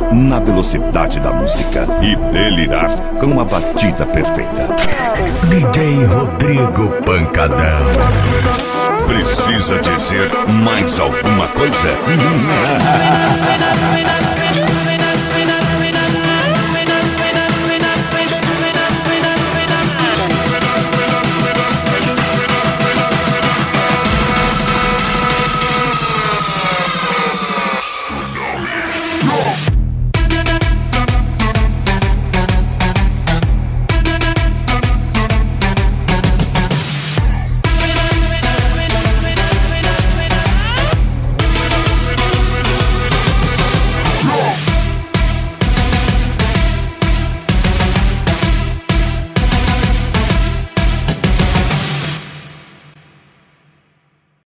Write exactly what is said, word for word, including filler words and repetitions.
na velocidade da música e delirar com a batida perfeita. D J Rodrigo Pancadão. Precisa dizer mais alguma coisa?